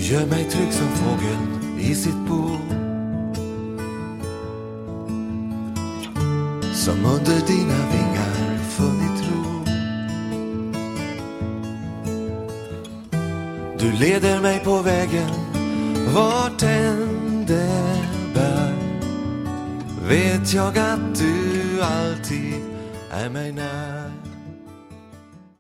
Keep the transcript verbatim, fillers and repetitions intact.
gör mig trygg som fågeln i sitt bo. Som under dina vingar funnit ro. Du leder mig på vägen vart än det bär. Vet jag att du alltid är mig när.